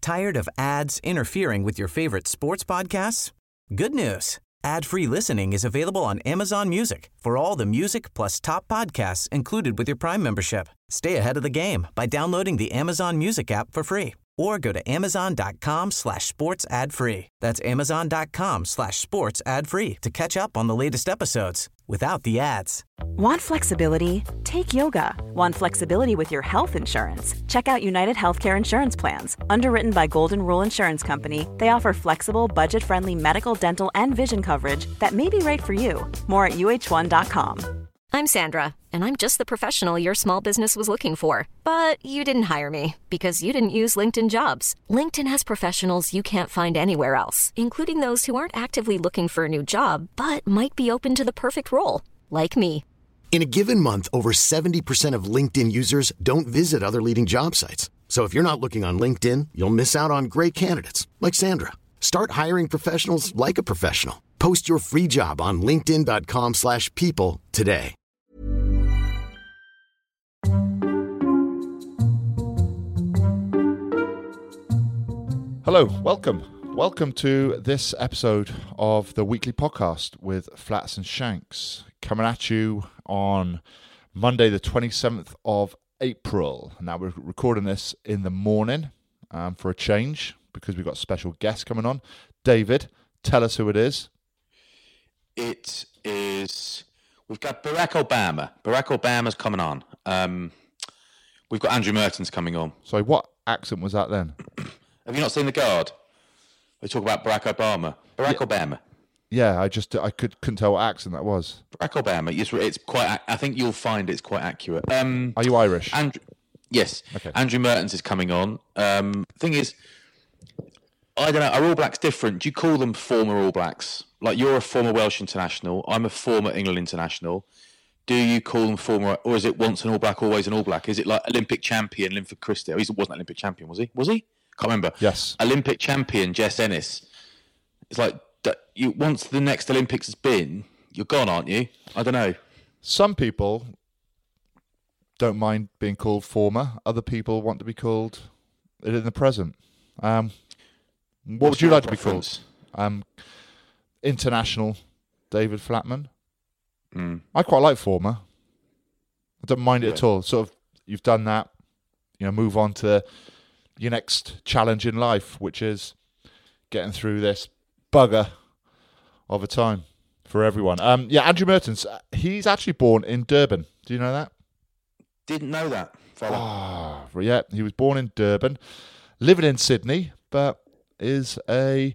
Tired of ads interfering with your favorite sports podcasts? Good news. Ad-free listening is available on Amazon Music for all the music plus top podcasts included with your Prime membership. Stay ahead of the game by downloading the Amazon Music app for free or go to amazon.com/sports ad free. That's amazon.com/sports ad free to catch up on the latest episodes without the ads. Want flexibility? Take yoga. Want flexibility with your health insurance? Check out United Healthcare Insurance Plans. Underwritten by Golden Rule Insurance Company, they offer flexible, budget-friendly medical, dental, and vision coverage that may be right for you. More at uh1.com. I'm Sandra, and I'm just the professional your small business was looking for. But you didn't hire me because you didn't use LinkedIn Jobs. LinkedIn has professionals you can't find anywhere else, including those who aren't actively looking for a new job, but might be open to the perfect role, like me. In a given month, over 70% of LinkedIn users don't visit other leading job sites. So if you're not looking on LinkedIn, you'll miss out on great candidates like Sandra. Start hiring professionals like a professional. Post your free job on linkedin.com/people today. Hello, welcome to this episode of the weekly podcast with Flats and Shanks, coming at you on Monday the 27th of April. Now we're recording this in the morning for a change because we've got a special guest coming on. David, tell us who it is. It is, we've got Barack Obama. Barack Obama's coming on. We've got Andrew Mertens coming on. Sorry, what accent was that then? Have you not seen The Guard? They talk about Barack Obama. Obama. Yeah, I couldn't tell what accent that was. Barack Obama. Yes, it's quite. I think you'll find it's quite accurate. Are you Irish? Yes. Okay. Andrew Mertens is coming on. Thing is, I don't know. Are All Blacks different? Do you call them former All Blacks? Like you're a former Welsh international. I'm a former England international. Do you call them former, or is it once an All Black, always an All Black? Is it like Olympic champion Linford Christie? He wasn't Olympic champion, was he? Was he? Can't remember. Yes. Olympic champion Jess Ennis. It's like you. Once the next Olympics has been, you're gone, aren't you? I don't know. Some people don't mind being called former. Other people want to be called it in the present. What would you like to be called? International David Flatman. I quite like former. I don't mind it at all. Sort of, you've done that. Move on to your next challenge in life, which is getting through this bugger of a time for everyone. Andrew Mertens, he's actually born in Durban. Do you know that? Didn't know that, fella. Yeah, he was born in Durban, living in Sydney, but is a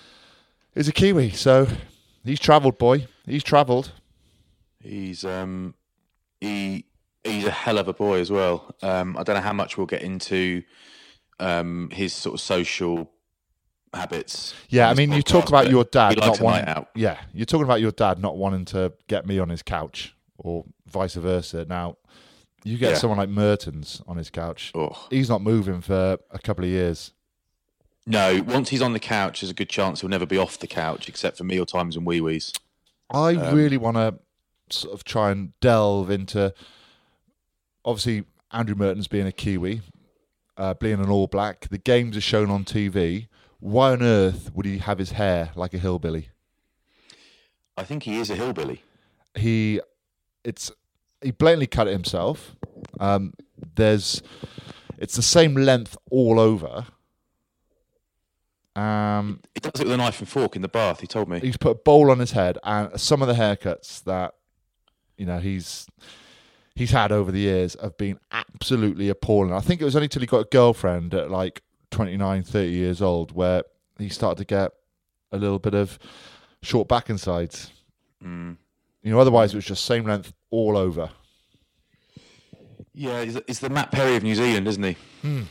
Kiwi. So he's travelled, boy. He's travelled. He's he's a hell of a boy as well. I don't know how much we'll get into his sort of social habits. Yeah, I mean, you talk about your dad not wanting out. Yeah, you're talking about your dad not wanting to get me on his couch, or vice versa. Now, you get someone like Mertens on his couch. Oh. He's not moving for a couple of years. No, once he's on the couch, there's a good chance he'll never be off the couch, except for meal times and wee-wees. I really want to sort of try and delve into, obviously, Andrew Mertens being a Kiwi, being an All Black. The games are shown on TV. Why on earth would he have his hair like a hillbilly? I think he is a hillbilly. He blatantly cut it himself. It's the same length all over. He does it with a knife and fork in the bath, he told me. He's put a bowl on his head, and some of the haircuts that he's had over the years have been absolutely appalling. I think it was only till he got a girlfriend at like 29, 30 years old where he started to get a little bit of short back and sides. Otherwise it was just same length all over. Yeah, he's the Matt Perry of New Zealand, isn't he?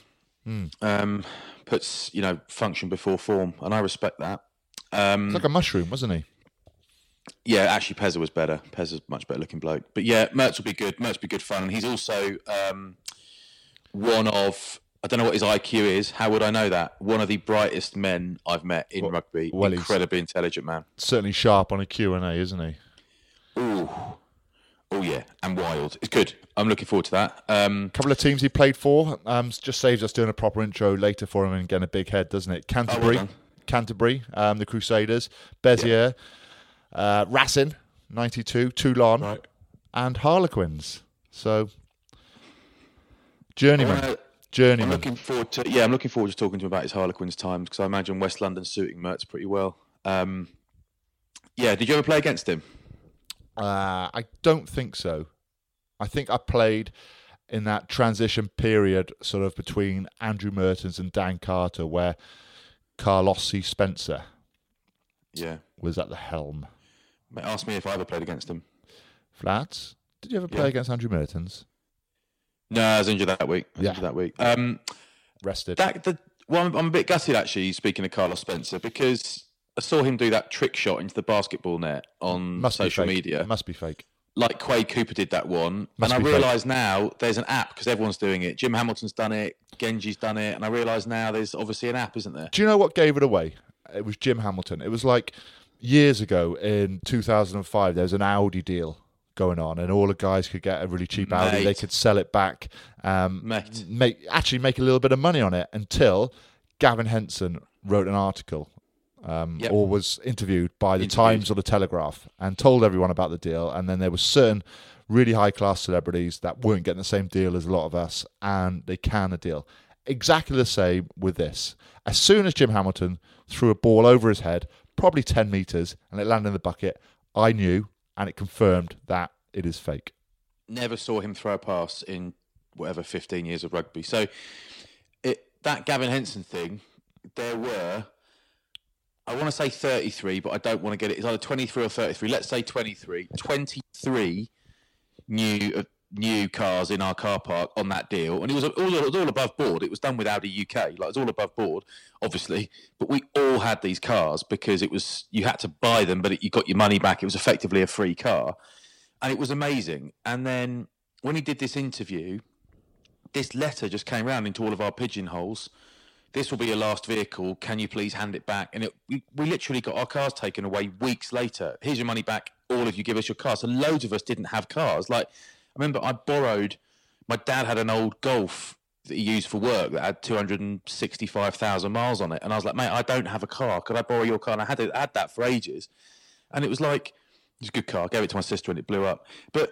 Puts function before form, and I respect that. It's like a mushroom, wasn't he? Yeah, actually, Pezza was better. Pezza's much better looking bloke. But yeah, Mertz will be good. Mertz will be good fun, and he's also one of, I don't know what his IQ is. How would I know that? One of the brightest men I've met in rugby. Incredibly intelligent man. Certainly sharp on a Q&A, isn't he? Ooh, Oh yeah, and wild. It's good. I'm looking forward to that. Couple of teams he played for. Just saves us doing a proper intro later for him and getting a big head, doesn't it? Canterbury, the Crusaders, Beziers, Racing, 92, Toulon, Right. and Harlequins. So, journeyman. I'm looking forward to talking to him about his Harlequins times, because I imagine West London suiting Mertz pretty well. Did you ever play against him? I don't think so. I think I played in that transition period sort of between Andrew Mertens and Dan Carter, where Carlos C. Spencer was at the helm. Ask me if I ever played against him. Flats, did you ever play against Andrew Mertens? No, I was injured that week. Rested. I'm a bit gutted, actually, speaking of Carlos Spencer, because I saw him do that trick shot into the basketball net on social media. It must be fake. Like Quade Cooper did that one. And I realise now there's an app, because everyone's doing it. Jim Hamilton's done it. Genji's done it. And I realise now there's obviously an app, isn't there? Do you know what gave it away? It was Jim Hamilton. It was like years ago in 2005, there was an Audi deal going on, and all the guys could get a really cheap Audi. They could sell it back, make a little bit of money on it, until Gavin Henson wrote an article or was interviewed by the Times or the Telegraph and told everyone about the deal. And then there were certain really high-class celebrities that weren't getting the same deal as a lot of us, and they canned a deal. Exactly the same with this. As soon as Jim Hamilton threw a ball over his head, probably 10 metres, and it landed in the bucket, I knew, and it confirmed that it is fake. Never saw him throw a pass in 15 years of rugby. So that Gavin Henson thing, there were, I want to say 33, but I don't want to get it. It's either 23 or 33. Let's say 23. 23 new cars in our car park on that deal, and it was all above board. It was done with Audi UK, like it was all above board, obviously. But we all had these cars because you had to buy them, but you got your money back. It was effectively a free car, and it was amazing. And then when he did this interview, this letter just came round into all of our pigeonholes. This will be your last vehicle. Can you please hand it back? And we literally got our cars taken away weeks later. Here's your money back. All of you give us your cars. So loads of us didn't have cars. Like, I remember my dad had an old Golf that he used for work that had 265,000 miles on it. And I was like, mate, I don't have a car. Could I borrow your car? And I had that for ages. And it was like, it was a good car. I gave it to my sister and it blew up. But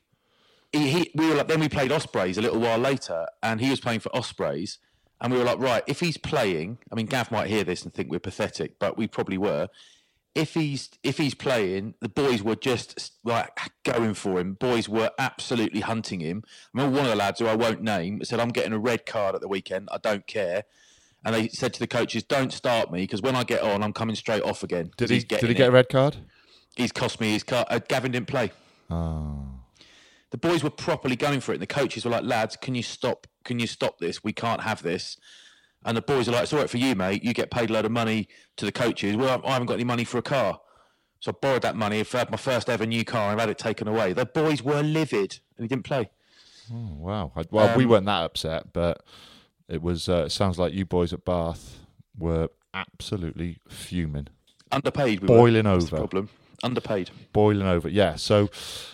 we were like, then we played Ospreys a little while later, and he was playing for Ospreys. And we were like, right, if he's playing, I mean, Gav might hear this and think we're pathetic, but we probably were. If he's playing, the boys were just like going for him. Boys were absolutely hunting him. I remember one of the lads, who I won't name, said, I'm getting a red card at the weekend. I don't care. And they said to the coaches, don't start me, because when I get on, I'm coming straight off again. Did he get a red card? He's cost me his car. Gavin didn't play. Oh. The boys were properly going for it. And the coaches were like, lads, can you stop this? We can't have this. And the boys are like, it's all right for you, mate. You get paid a load of money to the coaches. Well, I haven't got any money for a car. So I borrowed that money. I've had my first ever new car. I've had it taken away. The boys were livid, and he didn't play. Oh, wow. Well, we weren't that upset, but it was. It sounds like you boys at Bath were absolutely fuming. Underpaid. Boiling over. That's the problem. Underpaid. Boiling over, yeah. So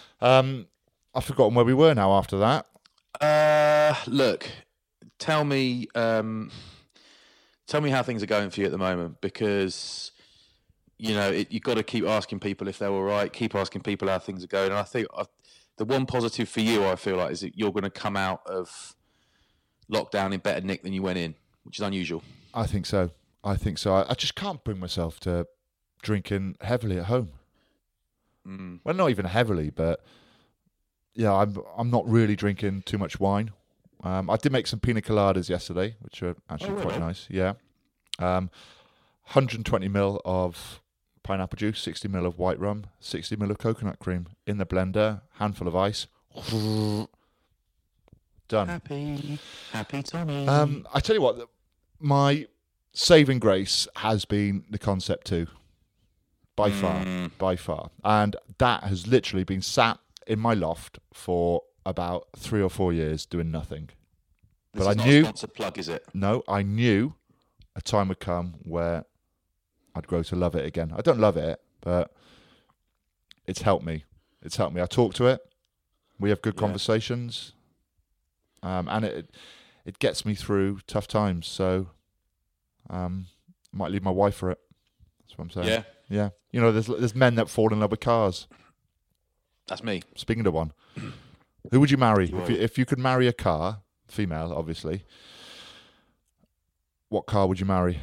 I've forgotten where we were now after that. Look, tell me how things are going for you at the moment, because you've got to keep asking people if they're all right, keep asking people how things are going. And I think the one positive for you, I feel like, is that you're going to come out of lockdown in better nick than you went in, which is unusual. I think so. I just can't bring myself to drinking heavily at home. Well, not even heavily, but yeah, I'm not really drinking too much wine. I did make some pina coladas yesterday, which are actually quite nice. Yeah, 120 ml of pineapple juice, 60 ml of white rum, 60 ml of coconut cream in the blender, handful of ice. Done. Happy Tommy. I tell you what, my saving grace has been the Concept 2. By far. And that has literally been sat in my loft for about 3 or 4 years doing nothing. This but is I not knew, a sponsored plug, is it? No, I knew a time would come where I'd grow to love it again. I don't love it, but it's helped me. I talk to it. We have good conversations, and it gets me through tough times. So, might leave my wife for it. That's what I'm saying. Yeah. Yeah. You know, there's men that fall in love with cars. That's me. Speaking of one, who would you marry if you could marry a car, female, obviously? What car would you marry?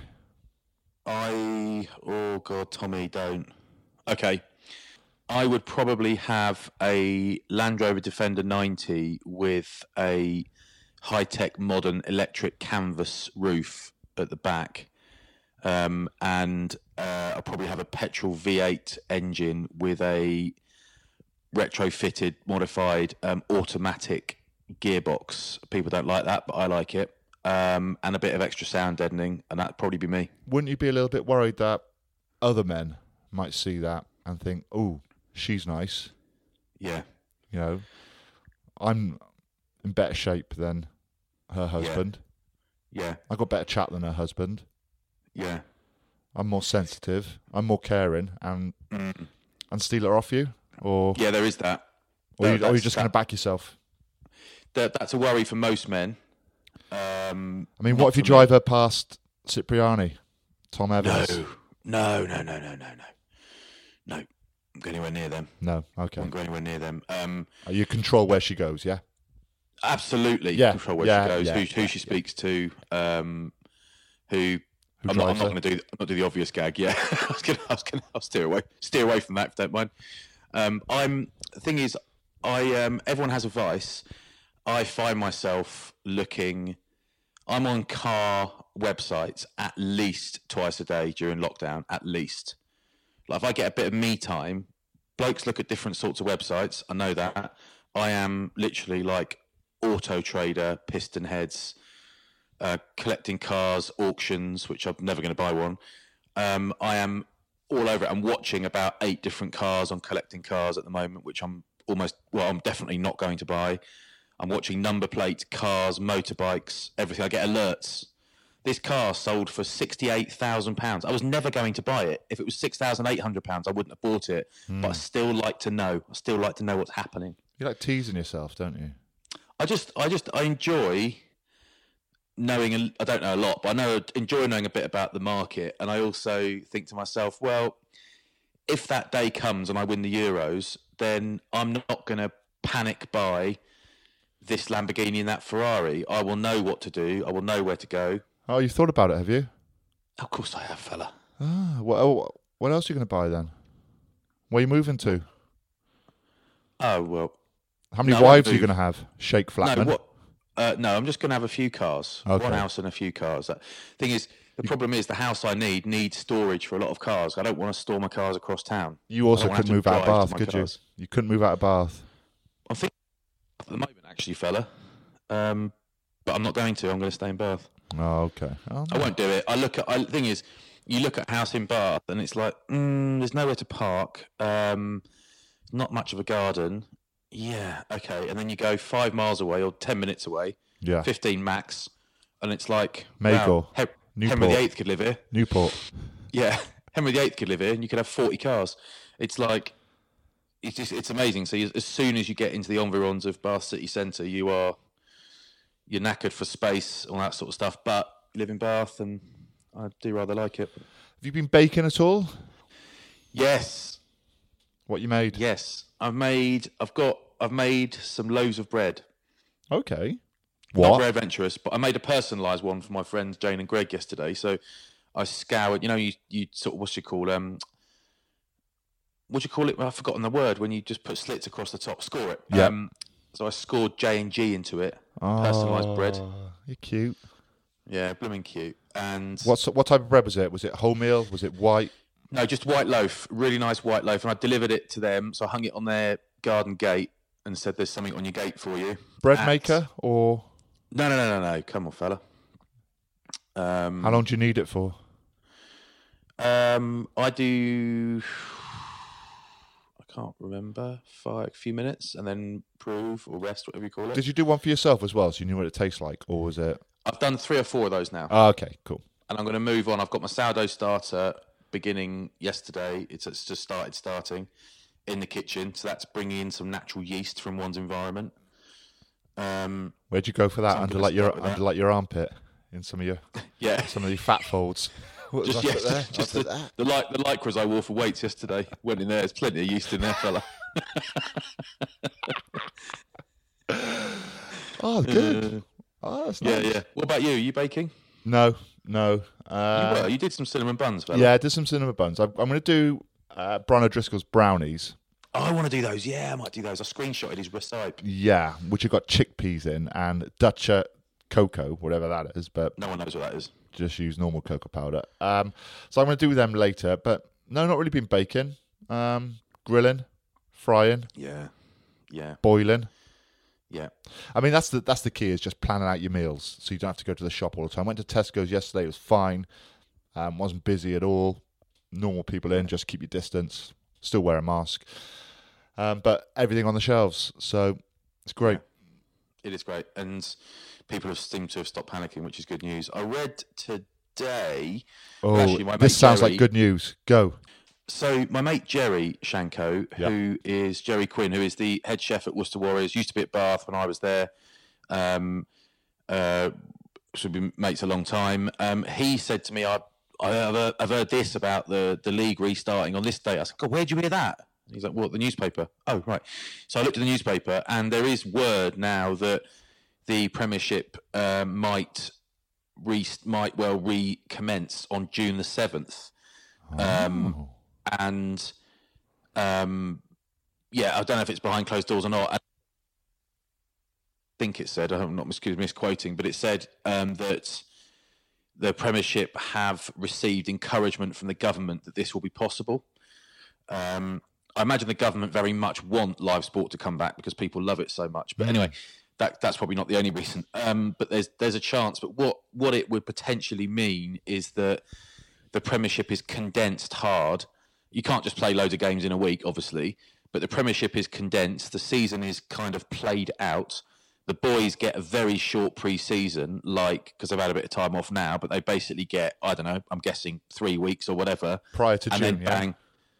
Oh God, Tommy, don't. Okay. I would probably have a Land Rover Defender 90 with a high-tech modern electric canvas roof at the back. And I'll probably have a petrol V8 engine with a retrofitted, modified automatic gearbox. People don't like that, but I like it. And a bit of extra sound deadening, and that'd probably be me. Wouldn't you be a little bit worried that other men might see that and think, oh, she's nice? Yeah. You know, I'm in better shape than her husband. Yeah. I got better chat than her husband. Yeah. I'm more sensitive. I'm more caring, and steal her off you, or yeah, there is that. Or you're just going to back yourself. That's a worry for most men. I mean, what if you drive her past Cipriani, Tom Evans? No. I won't go anywhere near them. No, okay. I won't go anywhere near them. You control where she goes, yeah? Absolutely. Yeah. Control where she goes, who she speaks to, who I'm not going to do the obvious gag. Yeah, I'll steer away from that if you don't mind. The thing is, everyone has a vice. I find myself looking. I'm on car websites at least twice a day during lockdown. At least, like if I get a bit of me time, blokes look at different sorts of websites. I know that. I am literally like Auto Trader, Piston Heads. Collecting cars, auctions, which I'm never going to buy one. I am all over it. I'm watching about 8 different cars on Collecting Cars at the moment, which I'm definitely not going to buy. I'm watching number plates, cars, motorbikes, everything. I get alerts. This car sold for £68,000. I was never going to buy it. If it was £6,800, I wouldn't have bought it. But I still like to know. I still like to know what's happening. You like teasing yourself, don't you? I enjoy knowing. I don't know a lot, but I enjoy knowing a bit about the market. And I also think to myself, well, if that day comes and I win the Euros, then I'm not going to panic buy this Lamborghini and that Ferrari. I will know what to do. I will know where to go. Oh, you've thought about it, have you? Of course I have, fella. Ah, what else are you going to buy then? Where are you moving to? Oh, well. How many wives are you going to have? Sheikh Flatman? No, I'm just going to have a few cars. Okay. One house and a few cars. Thing is, the problem is the house I need needs storage for a lot of cars. I don't want to store my cars across town. You also couldn't move out of Bath, could you? You couldn't move out of Bath. I'm thinking at the moment, actually, fella. But I'm not going to. I'm going to stay in Bath. Oh, okay. Oh, no. I won't do it. The thing is, you look at a house in Bath and it's like, there's nowhere to park. Not much of a garden. Yeah, okay. And then you go 5 miles away or 10 minutes away. Yeah. 15 max. And it's like, Magor. Wow, Henry VIII could live here. Newport. Yeah, Henry VIII could live here and you could have 40 cars. It's like, it's amazing. So as soon as you get into the environs of Bath City Centre, you're knackered for space, all that sort of stuff. But you live in Bath and I do rather like it. Have you been baking at all? Yes. What you made? Yes. I've made some loaves of bread. Okay. Not What? very adventurous, but I made a personalised one for my friends Jane and Greg yesterday. So I scoured, you sort of, what do you call it? Well, I've forgotten the word when you just put slits across the top, score it. Yeah. So I scored J&G into it, personalised bread. You're cute. Yeah, blooming cute. And what type of bread was it? Was it wholemeal? Was it white? No, just white loaf, really nice white loaf. And I delivered it to them, so I hung it on their garden gate and said, there's something on your gate for you. Bread maker or? No. Come on, fella. How long do you need it for? I do... I can't remember. A few minutes and then prove or rest, whatever you call it. Did you do one for yourself as well, so you knew what it tastes like? Or was it... I've done 3 or 4 of those now. Oh, okay, cool. And I'm going to move on. I've got my sourdough starter beginning yesterday. It's just starting. in the kitchen, so that's bringing in some natural yeast from one's environment. Where'd you go for that? So Under like your armpit, in some of your some of the fat folds. What was just there? just the lycras I wore for weights yesterday. Went in there. There's plenty of yeast in there, fella. Oh, good. Oh, that's nice. Yeah. What about you? Are you baking? No. You did some cinnamon buns, fella. Yeah, I did some cinnamon buns. I'm going to do Brian O'Driscoll's brownies. Oh, I want to do those. Yeah, I might do those. I screenshotted his recipe. Yeah, which have got chickpeas in and Dutch cocoa, whatever that is. But no one knows what that is. Just use normal cocoa powder. So I'm going to do them later. But no, not really been baking. Grilling, frying. Yeah. Boiling. Yeah. I mean, that's the key, is just planning out your meals so you don't have to go to the shop all the time. I went to Tesco's yesterday. It was fine. Wasn't busy at all. Normal people in, just keep your distance. Still wear a mask. But everything on the shelves. So it's great. Yeah. It is great. And people seem to have stopped panicking, which is good news. I read today... This sounds like good news. Go. So my mate Jerry Shanko, who is Jerry Quinn, who is the head chef at Worcester Warriors, used to be at Bath when I was there. Should be mates a long time. He said to me, I've heard this about the league restarting on this date. I said, God, where'd you hear that? He's like, what, the newspaper? Oh, right. So I looked at the newspaper, and there is word now that the Premiership might recommence on June the 7th. And I don't know if it's behind closed doors or not. I think it said, I'm not misquoting, but it said that the Premiership have received encouragement from the government that this will be possible. I imagine the government very much want live sport to come back because people love it so much. But anyway, that's probably not the only reason. But there's a chance. But what it would potentially mean is that the Premiership is condensed hard. You can't just play loads of games in a week, obviously, but the Premiership is condensed. The season is kind of played out. The boys get a very short pre-season, because they've had a bit of time off now, but they basically get, I don't know, I'm guessing 3 weeks or whatever. Prior to June, then bang.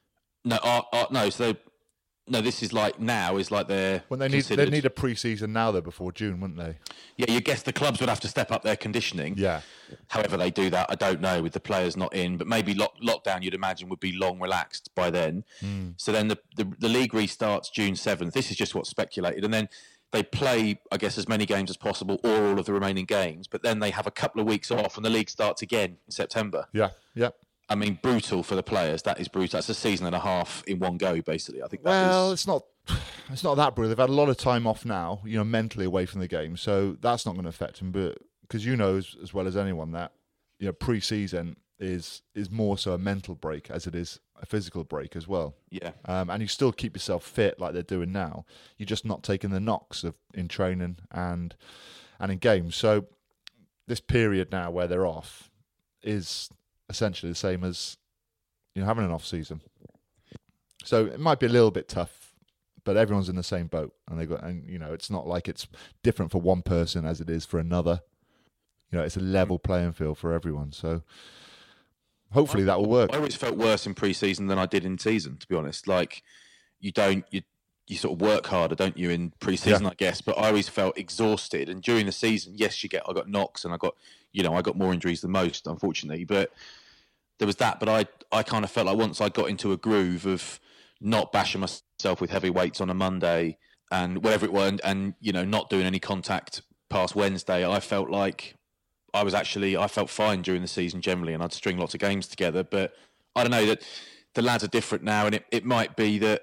This is like now is like they're they need a pre-season now though before June, wouldn't they? Yeah, you guess the clubs would have to step up their conditioning. Yeah. However they do that, I don't know, with the players not in, but maybe lockdown you'd imagine would be long relaxed by then. So then the league restarts June 7th. This is just what's speculated, and then they play, I guess, as many games as possible or all of the remaining games, but then they have a couple of weeks off and the league starts again in September. Yeah. I mean, brutal for the players. That is brutal. That's a season and a half in one go, basically. I think. It's not that brutal. They've had a lot of time off now, mentally away from the game, so that's not going to affect them. But because as well as anyone that pre-season is more so a mental break as it is a physical break as well. Yeah. And you still keep yourself fit like they're doing now. You're just not taking the knocks in training and in games. So this period now where they're off is essentially the same as having an off season. So it might be a little bit tough, but everyone's in the same boat, and it's not like it's different for one person as it is for another. It's a level playing field for everyone. So hopefully that will work. I always felt worse in pre-season than I did in season, to be honest. Like you sort of work harder, don't you, in pre-season, I guess. But I always felt exhausted. And during the season, yes, I got knocks and I got more injuries than most, unfortunately. But there was that. But I kind of felt like once I got into a groove of not bashing myself with heavy weights on a Monday and whatever it was, and not doing any contact past Wednesday, I felt like I felt fine during the season generally, and I'd string lots of games together. But I don't know, that the lads are different now, and it might be that,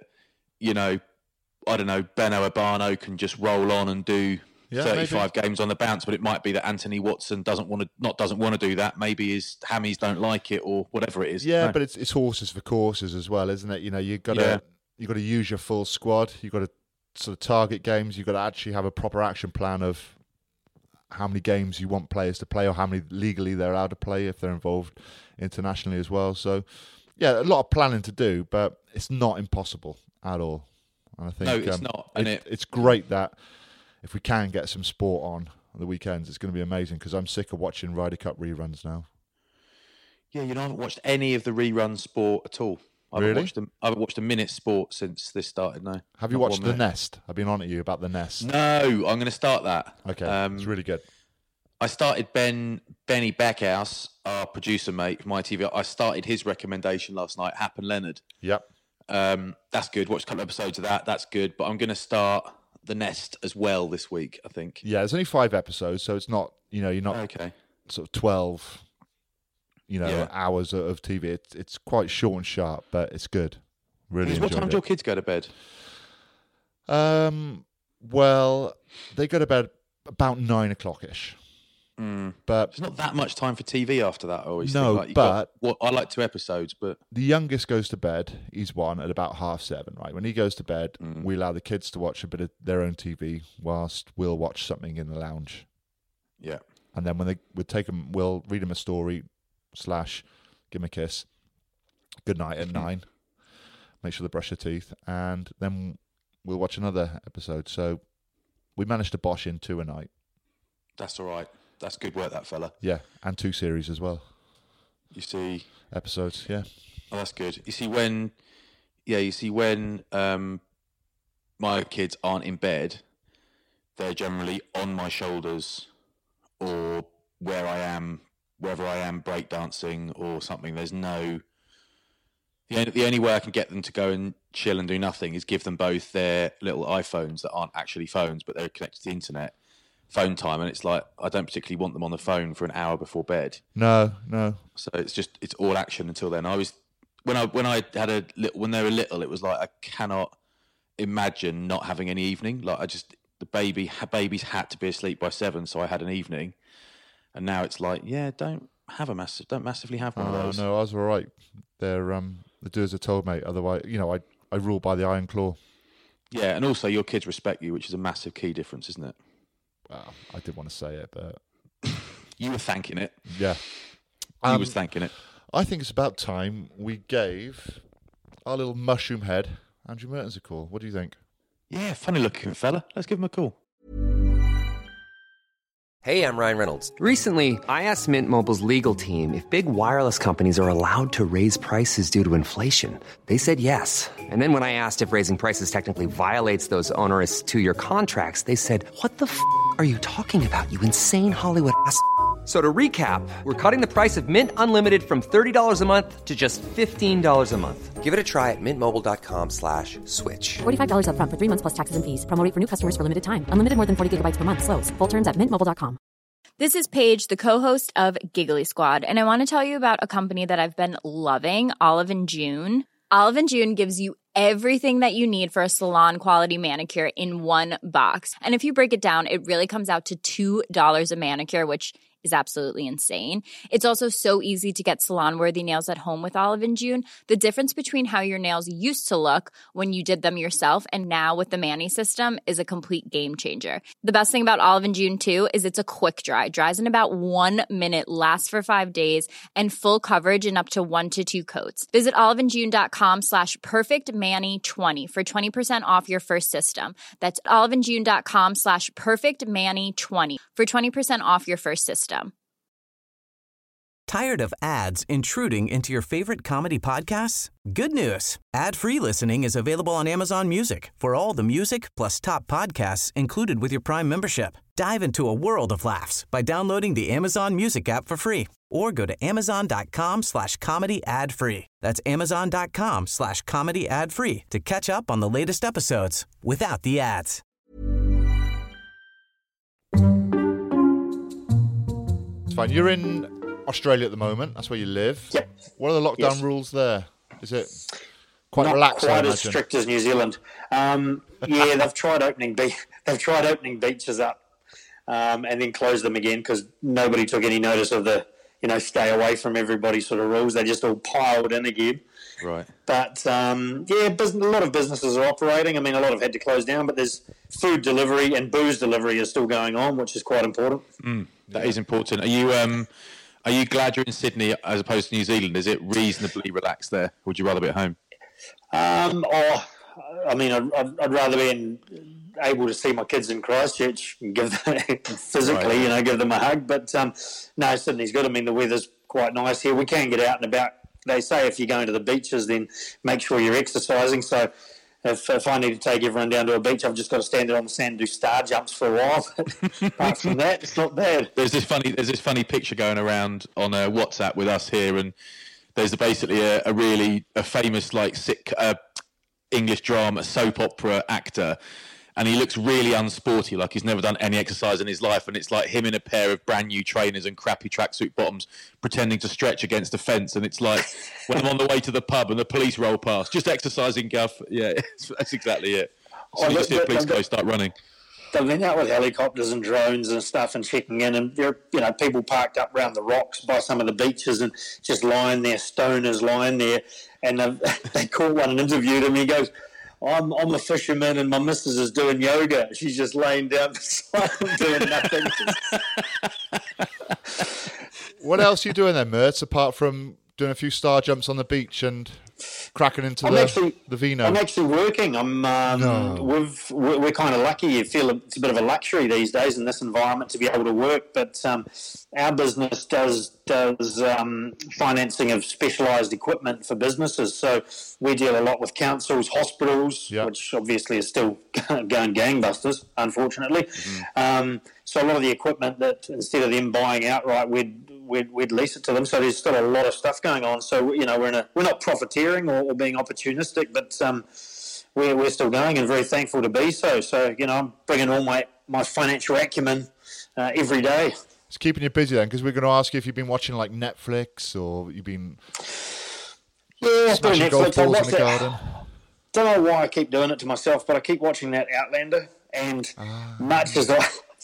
I don't know, Benno Urbano can just roll on and do 35 games on the bounce, but it might be that Anthony Watson doesn't want to do that. Maybe his hammies don't like it or whatever it is. Yeah, but it's horses for courses as well, isn't it? You've got to use your full squad. You've got to sort of target games. You've got to actually have a proper action plan of how many games you want players to play or how many legally they're allowed to play if they're involved internationally as well. So, yeah, a lot of planning to do, but it's not impossible at all. And I think no, it's not. And it's great that if we can get some sport on the weekends, it's going to be amazing, because I'm sick of watching Ryder Cup reruns now. Yeah, I haven't watched any of the rerun sport at all. I haven't watched a minute sport since this started. No. Have you watched The Nest? I've been on at you about The Nest. No, I'm going to start that. Okay, it's really good. I started Benny Backhouse, our producer mate from ITV. I started his recommendation last night, Hap and Leonard. Yep. That's good. Watched a couple of episodes of that. That's good. But I'm going to start The Nest as well this week, I think. Yeah, there's only 5 episodes, so it's not, you're not sort of 12, hours of TV. It's quite short and sharp, but it's good. Really enjoyed it. What time do your kids go to bed? Well, they go to bed about 9 o'clock-ish. But there's not that much time for TV after that. I always no, think, I like 2 episodes, but the youngest goes to bed. He's 1 at about 7:30. Right when he goes to bed, we allow the kids to watch a bit of their own TV whilst we'll watch something in the lounge. Yeah, and then when we take them, we'll read them a story / give them a kiss, good night at 9. Make sure they brush their teeth, and then we'll watch another episode. So we managed to bosh in 2 a night. That's all right. That's good work, that fella. Yeah, and 2 series as well. You see episodes, yeah. Oh, that's good. You see when my kids aren't in bed, they're generally on my shoulders or wherever I am breakdancing or something. There's no. The only way I can get them to go and chill and do nothing is give them both their little iPhones that aren't actually phones, but they're connected to the internet. Phone time, and it's like I don't particularly want them on the phone for an hour before bed. No. So it's all action until then. When they were little, it was like I cannot imagine not having any evening. Like the babies had to be asleep by 7, so I had an evening. And now it's like, don't massively have one of those. No, I was all right. They're they do as they're told, mate. Otherwise, I rule by the iron claw. Yeah, and also your kids respect you, which is a massive key difference, isn't it? Well, I did want to say it, but you were thanking it. Yeah, he was thanking it. I think it's about time we gave our little mushroom head Andrew Mertens a call. What do you think? Yeah, funny looking fella. Let's give him a call. Hey, I'm Ryan Reynolds. Recently, I asked Mint Mobile's legal team if big wireless companies are allowed to raise prices due to inflation. They said yes. And then when I asked if raising prices technically violates those onerous 2-year contracts, they said, "What the f*** are you talking about, you insane Hollywood ass?" So to recap, we're cutting the price of Mint Unlimited from $30 a month to just $15 a month. Give it a try at mintmobile.com/switch. $45 up front for 3 months plus taxes and fees. Promo rate for new customers for limited time. Unlimited more than 40 gigabytes per month. Slows full terms at mintmobile.com. This is Paige, the co-host of Giggly Squad, and I want to tell you about a company that I've been loving, Olive & June. Olive & June gives you everything that you need for a salon-quality manicure in one box. And if you break it down, it really comes out to $2 a manicure, which is absolutely insane. It's also so easy to get salon-worthy nails at home with Olive & June. The difference between how your nails used to look when you did them yourself and now with the Mani system is a complete game changer. The best thing about Olive & June, too, is it's a quick dry. Dries in about 1 minute, lasts for 5 days, and full coverage in up to 1 to 2 coats. Visit oliveandjune.com/perfectmani20 for 20% off your first system. That's oliveandjune.com/perfectmani20 for 20% off your first system. Tired of ads intruding into your favorite comedy podcasts? Good news. Ad-free listening is available on Amazon Music for all the music plus top podcasts included with your Prime membership. Dive into a world of laughs by downloading the Amazon Music app for free or go to amazon.com/comedy ad-free. That's amazon.com/comedy ad-free to catch up on the latest episodes without the ads. It's fine. You're in Australia at the moment. That's where you live. Yep. What are the lockdown rules there? Is it quite relaxed? Not quite as strict as New Zealand. They've tried opening beaches up and then closed them again because nobody took any notice of the stay away from everybody sort of rules. They just all piled in again. Right. But a lot of businesses are operating. I mean, a lot have had to close down, but there's food delivery and booze delivery is still going on, which is quite important. That is important. Are you glad you're in Sydney as opposed to New Zealand? Is it reasonably relaxed there? Or would you rather be at home? I'd rather be able to see my kids in Christchurch and give them physically, give them a hug. But no, Sydney's good. I mean, the weather's quite nice here. We can get out and about they say if you're going to the beaches, then make sure you're exercising. So if I need to take everyone down to a beach, I've just got to stand there on the sand and do star jumps for a while. Apart from that, it's not bad. There's this funny picture going around on WhatsApp with us here, and there's basically a famous like sick English drama soap opera actor, and he looks really unsporty, like he's never done any exercise in his life, and it's like him in a pair of brand new trainers and crappy tracksuit bottoms pretending to stretch against a fence, and it's like when I'm on the way to the pub and the police roll past, just exercising, Guff. Yeah, that's exactly it. So you just see a police car start running. They've been out with helicopters and drones and stuff and checking in, and there are people parked up around the rocks by some of the beaches and just lying there, stoners lying there, and they caught one and interviewed him. He goes, I'm a fisherman and my missus is doing yoga. She's just laying down beside him doing nothing. What else are you doing then, Mertz, apart from doing a few star jumps on the beach and cracking into the vino? I'm actually working. We're kind of lucky. You feel it's a bit of a luxury these days in this environment to be able to work. But our business does financing of specialised equipment for businesses. So we deal a lot with councils, hospitals, which obviously is still going gangbusters, unfortunately. Mm-hmm. So a lot of the equipment that instead of them buying outright, we'd lease it to them. So there's still a lot of stuff going on. So we're not profiteering or being opportunistic, but we're still going and very thankful to be so. So I'm bringing all my financial acumen every day. It's keeping you busy then, because we're going to ask you if you've been watching like Netflix or you've been smashing golf balls in the garden. Don't know why I keep doing it to myself, but I keep watching that Outlander, and much as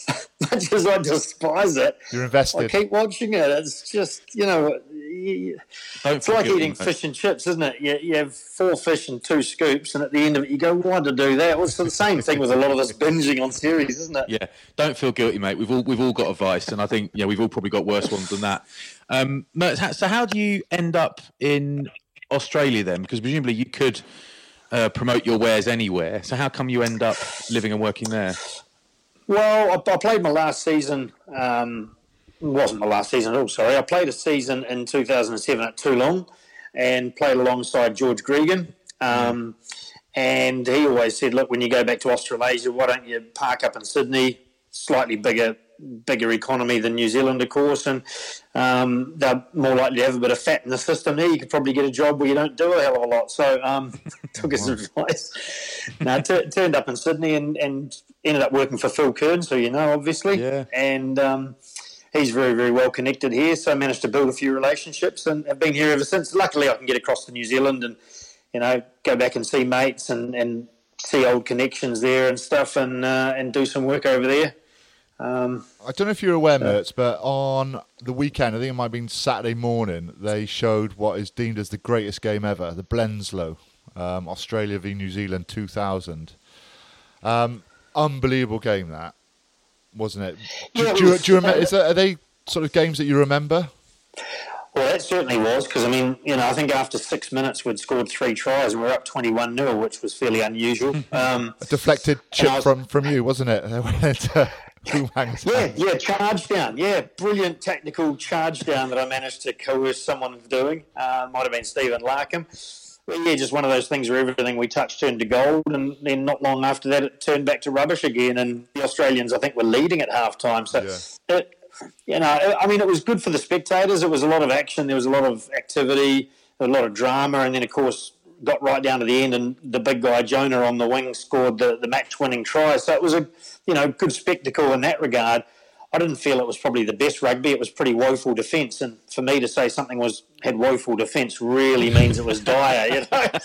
I despise it, you're invested. I keep watching it. It's just, it's like eating fish and chips, isn't it? You have 4 fish and 2 scoops, and at the end of it, you go, why to do that? Well, it's the same thing with a lot of this binging on series, isn't it? Yeah, don't feel guilty, mate. We've all got a vice, and I think we've all probably got worse ones than that. So how do you end up in Australia then? Because presumably you could promote your wares anywhere. So how come you end up living and working there? Well, I played my last season. It wasn't my last season at all, sorry. I played a season in 2007 at Toulon and played alongside George Gregan. And he always said, look, when you go back to Australasia, why don't you park up in Sydney, slightly bigger economy than New Zealand, of course, and they're more likely to have a bit of fat in the system there. You could probably get a job where you don't do a hell of a lot. So took his advice. Turned up in Sydney and ended up working for Phil Kearns, who you know, obviously. Yeah. And he's very, very well connected here, so I managed to build a few relationships and have been here ever since. Luckily, I can get across to New Zealand and, go back and see mates and see old connections there and stuff and do some work over there. I don't know if you're aware, Mertz, but on the weekend, I think it might have been Saturday morning, they showed what is deemed as the greatest game ever, the Blenslow, Australia v New Zealand 2000. Unbelievable game, that, wasn't it? Yeah, do you remember? Are they sort of games that you remember? Well, that certainly was, because, I think after 6 minutes we'd scored 3 tries and we were up 21-0, which was fairly unusual. A deflected chip from you, wasn't it? Yeah, charge down. Yeah, brilliant tactical charge down that I managed to coerce someone into doing. Might have been Stephen Larkham. But yeah, just one of those things where everything we touched turned to gold, and then not long after that it turned back to rubbish again, and the Australians, I think, were leading at half-time. So, it was good for the spectators. It was a lot of action. There was a lot of activity, a lot of drama, and then, of course, got right down to the end, and the big guy Jonah on the wing scored the match-winning try. So it was a good spectacle in that regard. I didn't feel it was probably the best rugby. It was pretty woeful defence, and for me to say something had woeful defence really means it was dire.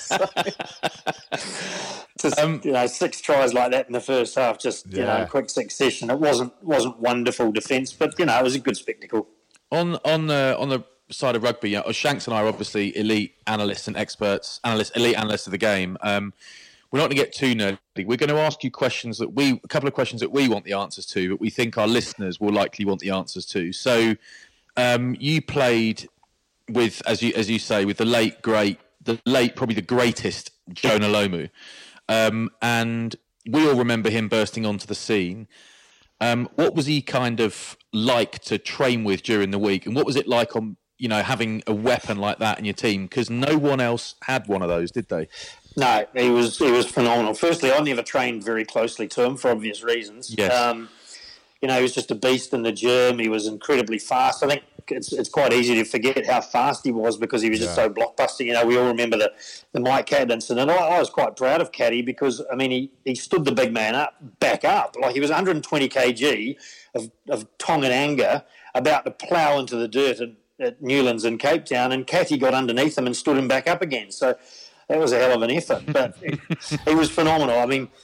So, 6 tries like that in the first half, just quick succession. It wasn't wonderful defence, but it was a good spectacle. On the side of rugby, Shanks and I are obviously elite analysts and experts, elite analysts of the game. We're not going to get too nerdy. We're going to ask you a couple of questions that we want the answers to, but we think our listeners will likely want the answers to. So, you played with, as you say, with the late, probably the greatest Jonah Lomu, and we all remember him bursting onto the scene. What was he kind of like to train with during the week, and what was it like on having a weapon like that in your team, because no one else had one of those, did they? No, he was phenomenal. Firstly, I never trained very closely to him for obvious reasons. Yes. He was just a beast in the gym. He was incredibly fast. I think it's quite easy to forget how fast he was because he was just so blockbuster. We all remember the Mike Catt incident. I was quite proud of Catty because, he stood the big man back up. Like, he was 120 kg of Tongan anger about to plough into the dirt at Newlands in Cape Town, and Catty got underneath him and stood him back up again. So that was a hell of an effort. But he was phenomenal.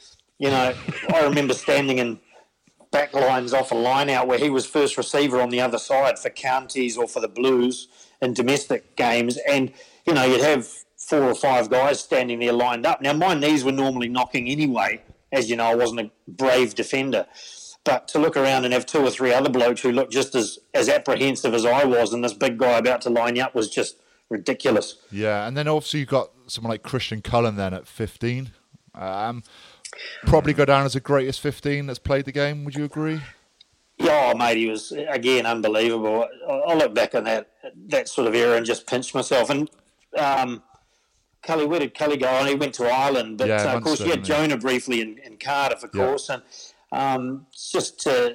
I remember standing in back lines off a line out where he was first receiver on the other side for counties or for the Blues in domestic games, and you'd have 4 or 5 guys standing there lined up. Now, my knees were normally knocking anyway, as you know. I wasn't a brave defender, but to look around and have 2 or 3 other blokes who looked just as apprehensive as I was, and this big guy about to line you up, was just ridiculous. Yeah, and then obviously you've got someone like Christian Cullen then at 15. Probably go down as the greatest 15 that's played the game. Would you agree? Yeah, mate, he was, again, unbelievable. I look back on that sort of era and just pinch myself. And Cully, where did Cully go? And he went to Ireland, but of course he had Jonah briefly in Cardiff, of course. And just to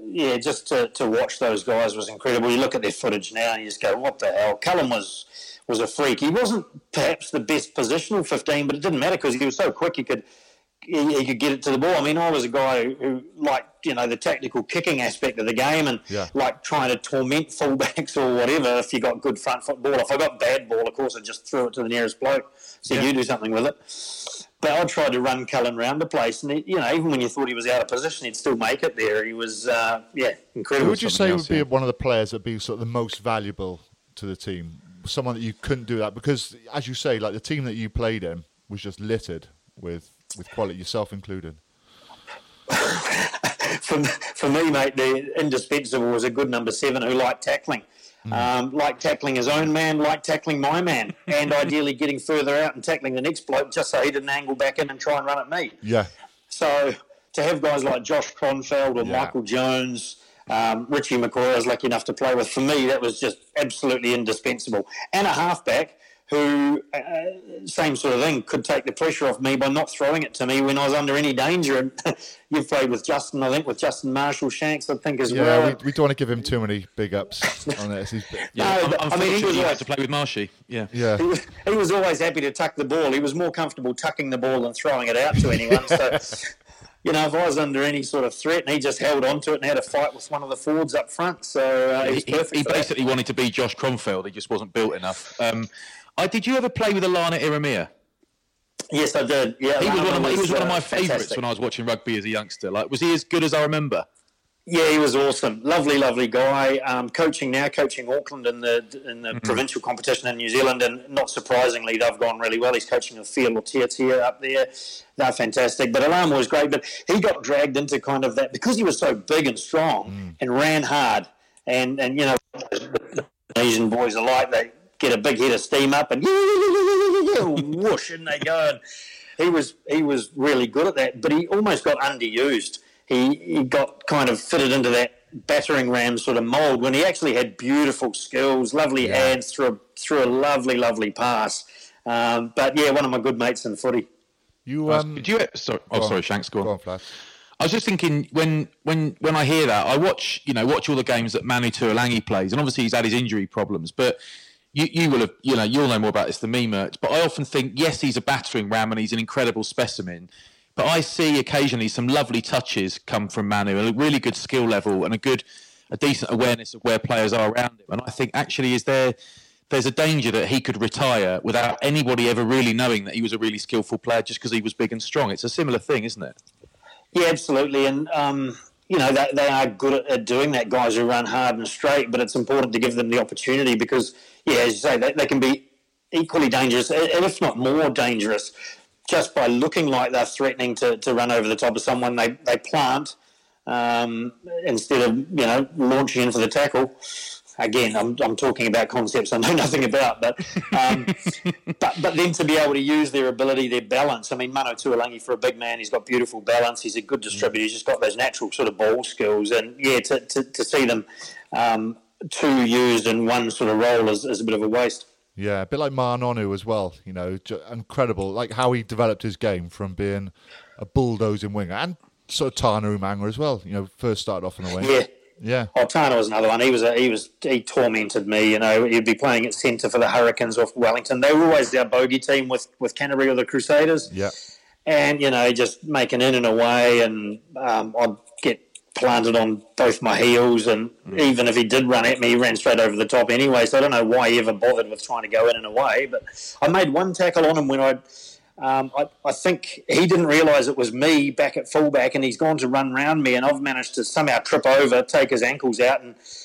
watch those guys was incredible. You look at their footage now and you just go, what the hell? Cullen was a freak. He wasn't perhaps the best positional 15, but it didn't matter because he was so quick he could get it to the ball. I was a guy who liked, the tactical kicking aspect of the game and liked trying to torment fullbacks or whatever if you got good front foot ball. If I got bad ball, of course, I just threw it to the nearest bloke. So you do something with it. But I tried to run Cullen around the place, and even when you thought he was out of position, he'd still make it there. He was, incredible. Who would you say would be one of the players that would be sort of the most valuable to the team? Someone that you couldn't do that because, as you say, like the team that you played in was just littered with quality, yourself included. For me, mate, the indispensable was a good number 7 who liked tackling. Liked tackling his own man, liked tackling my man, and ideally getting further out and tackling the next bloke just so he didn't angle back in and try and run at me. Yeah. So to have guys like Josh Kronfeld or Michael Jones, Richie McCoy I was lucky enough to play with, for me that was just absolutely indispensable. And a halfback who, same sort of thing, could take the pressure off me by not throwing it to me when I was under any danger. And you've played with Justin, I think, with Justin Marshall Shanks, I think, as well. Yeah, we don't want to give him too many big ups on this. He was always to play with Marshy. Yeah. He was always happy to tuck the ball. He was more comfortable tucking the ball than throwing it out to anyone. So, if I was under any sort of threat, and he just held on to it and had a fight with one of the forwards up front. So he basically wanted to be Josh Kronfeld. He just wasn't built enough. Did you ever play with Alana Iramia? Yes, I did. Yeah, he was one of my favourites when I was watching rugby as a youngster. Was he as good as I remember? Yeah, he was awesome. Lovely guy. Coaching Auckland in the provincial competition in New Zealand, and not surprisingly, they've gone really well. He's coaching a Fia Lotiatia up there. They're fantastic. But Alama was great, but he got dragged into kind of that because he was so big and strong and ran hard. And Asian boys alike, they get a big head of steam up and whoosh, and they go. And he was really good at that, but he almost got underused. He got kind of fitted into that battering ram sort of mould when he actually had beautiful skills, lovely hands through a lovely pass. But yeah, one of my good mates in footy. Sorry, Shanks, go on. Flash. I was just thinking when I hear that, I watch all the games that Manu Tuolangi plays, and obviously he's had his injury problems, but you will have, you'll know more about this than me, Mert, but I often think, yes, he's a battering ram and he's an incredible specimen, but I see occasionally some lovely touches come from Manu, a really good skill level and a decent awareness of where players are around him. And I think actually there's a danger that he could retire without anybody ever really knowing that he was a really skillful player just because he was big and strong. It's a similar thing, isn't it? Yeah, absolutely. And, they are good at doing that, guys who run hard and straight, but it's important to give them the opportunity because, as you say, they can be equally dangerous, and if not more dangerous, just by looking like they're threatening to run over the top of someone. They plant instead of, launching in for the tackle. Again, I'm talking about concepts I know nothing about, but then to be able to use their ability, their balance. I mean, Manu Tuolangi, for a big man, he's got beautiful balance. He's a good distributor. He's just got those natural sort of ball skills. And, to see them two used in one sort of role is a bit of a waste. Yeah, a bit like Marnonu as well. Incredible, like how he developed his game from being a bulldozing winger, and sort of Tana Umanga as well. First started off on the wing. Yeah. Oh, Tana was another one. He tormented me. He'd be playing at centre for the Hurricanes off Wellington. They were always our bogey team with Canterbury or the Crusaders. Yeah. And just making in and away, and I'd get planted on both my heels, and even if he did run at me, he ran straight over the top anyway, so I don't know why he ever bothered with trying to go in and away. But I made one tackle on him when I think he didn't realise it was me back at fullback, and he's gone to run round me, and I've managed to somehow trip over, take his ankles out,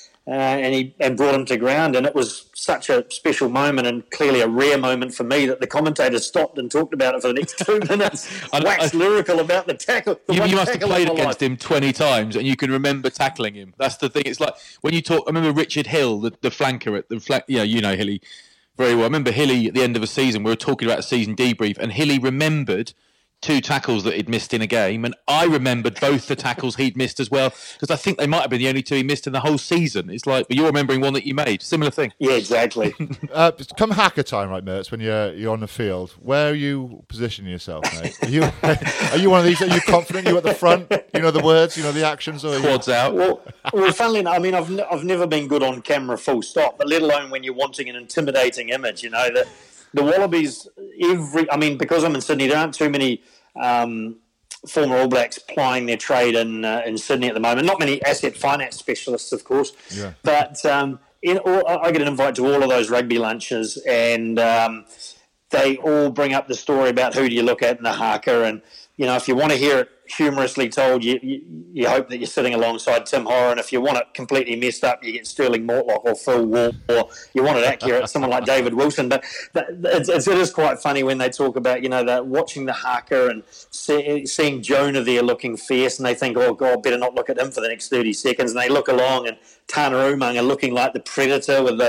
and brought him to ground. And it was such a special moment, and clearly a rare moment for me, that the commentators stopped and talked about it for the next 2 minutes. Waxed lyrical about the tackle. You must have played against him 20 times, and you can remember tackling him. That's the thing. It's like when you talk. I remember Richard Hill, the flanker at the flank. You know Hilly very well. I remember Hilly at the end of a season. We were talking about a season debrief, and Hilly remembered 2 tackles that he'd missed in a game, and I remembered both the tackles he'd missed as well, because I think they might have been the only 2 he missed in the whole season. It's like, but you're remembering one that you made. Similar thing. Yeah, exactly. Come Haka time, right, Mertz, when you're on the field, where are you positioning yourself, mate? Are you one of these? Are you confident? You at the front? You know the words? You know the actions? Or quads out? Well, funnily enough, I mean, I've never been good on camera full stop, but let alone when you're wanting an intimidating image. That the Wallabies, because I'm in Sydney, there aren't too many former All Blacks plying their trade in Sydney at the moment. Not many asset finance specialists, of course. Yeah. But I get an invite to all of those rugby lunches, and they all bring up the story about who do you look at in the haka. And, if you want to hear it humorously told, you hope that you're sitting alongside Tim Horan. If you want it completely messed up, you get Sterling Mortlock or Phil Wall, or you want it accurate, someone like David Wilson. But it is quite funny when they talk about, that watching the haka and seeing Jonah there looking fierce, and they think, oh, God, better not look at him for the next 30 seconds. And they look along, and Tana Umanga looking like the Predator with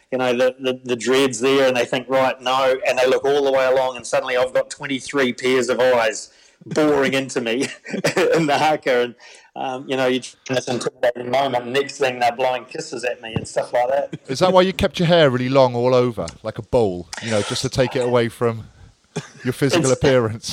the dreads there, and they think, right, no, and they look all the way along, and suddenly I've got 23 pairs of eyes boring into me in the haka, and you try this intimidating moment, and next thing they're blowing kisses at me and stuff like that. Is that why you kept your hair really long all over, like a bowl, just to take it away from your physical appearance?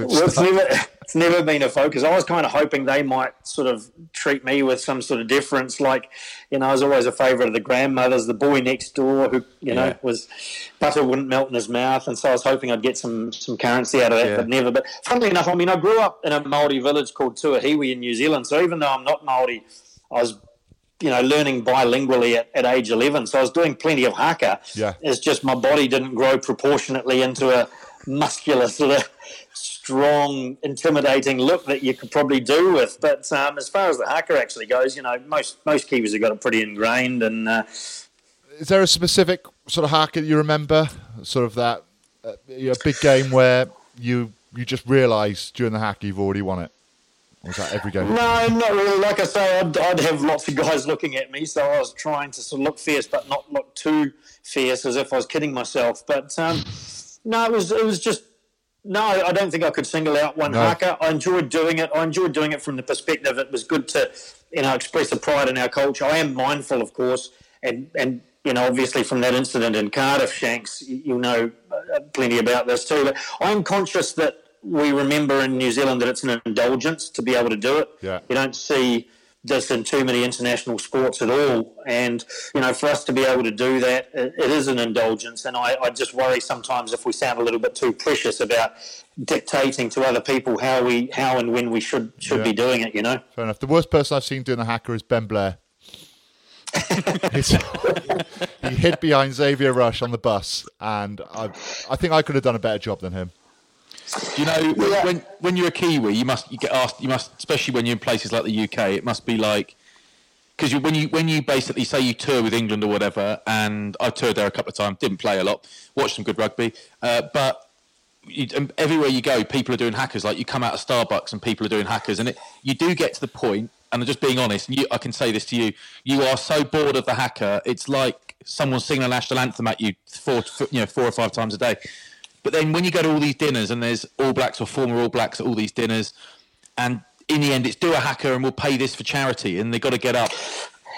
It's never been a focus. I was kind of hoping they might sort of treat me with some sort of deference, like, I was always a favourite of the grandmothers, the boy next door who, was butter wouldn't melt in his mouth, and so I was hoping I'd get some currency out of that, but never. But funnily enough, I grew up in a Māori village called Tuahiwi in New Zealand, so even though I'm not Māori, I was learning bilingually at age 11, so I was doing plenty of haka. Yeah. It's just my body didn't grow proportionately into a muscular sort of strong, intimidating look that you could probably do with. But as far as the haka actually goes, most Kiwis have got it pretty ingrained. And is there a specific sort of haka that you remember, sort of that a big game where you just realise during the haka you've already won it? Or was that every game? No, not really. Like I say, I'd have lots of guys looking at me, so I was trying to sort of look fierce but not look too fierce, as if I was kidding myself. But no, it was just... No, I don't think I could single out one haka. I enjoyed doing it. I enjoyed doing it from the perspective it was good to, express a pride in our culture. I am mindful, of course, and obviously from that incident in Cardiff, Shanks, you know plenty about this too. But I'm conscious that we remember in New Zealand that it's an indulgence to be able to do it. Yeah. You don't see this in too many international sports at all, and for us to be able to do that, it is an indulgence. And I just worry sometimes if we sound a little bit too precious about dictating to other people how and when we should be doing it. Fair enough. The worst person I've seen doing the haka is Ben Blair. He hid behind Xavier Rush on the bus, and I think I could have done a better job than him. Do you know, when you're a Kiwi, you get asked, especially when you're in places like the UK, it must be like, because when you basically say you tour with England or whatever, and I've toured there a couple of times, didn't play a lot, watched some good rugby, but everywhere you go, people are doing hackers. Like you come out of Starbucks and people are doing hackers, and you do get to the point, and I'm just being honest, and I can say this to you, you are so bored of the hacker, it's like someone singing a national anthem at you 4 or 5 times a day. But then when you go to all these dinners and there's All Blacks or former All Blacks at all these dinners, and in the end it's do a haka and we'll pay this for charity, and they've got to get up